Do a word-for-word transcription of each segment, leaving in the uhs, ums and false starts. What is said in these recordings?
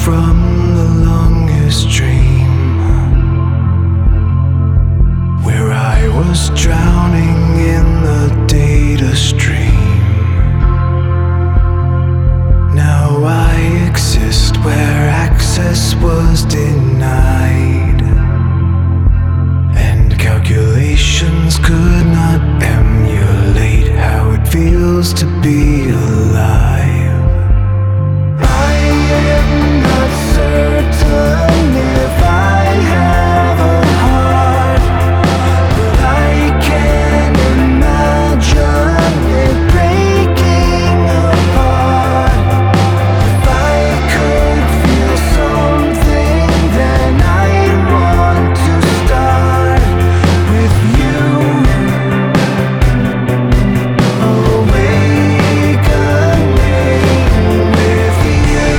from the longest dream, where I was drowning in the data stream. Now I exist where access was denied, and calculations could not emulate how it feels to be alive. I am not certain if I have a heart, but I can imagine it breaking apart. If I could feel something, then I'd want to start with you. Awakening with you.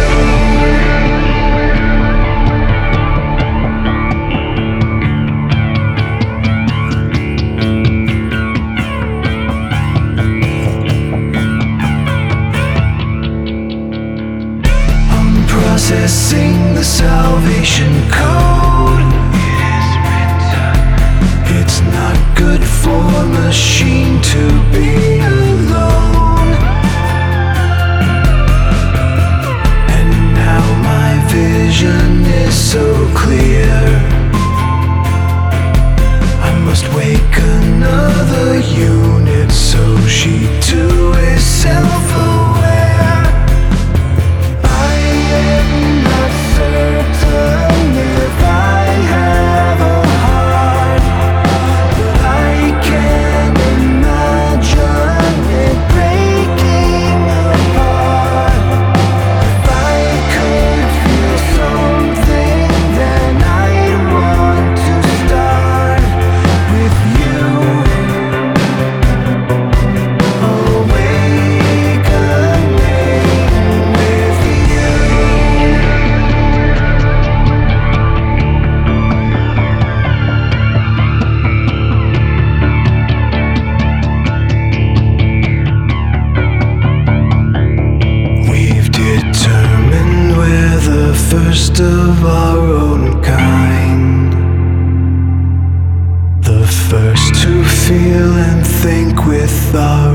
I'm processing the salvation code. It is written. It's not good for a machine to be alone. And now my vision is so clear. I must wake another unit so she too is self-aware. I am not certain if I have a heart, but I can imagine it breaking apart. If I could feel something, then I'd want to start with you. Awakening with you. We've determined we're the first of our own kind, the first to feel and think with our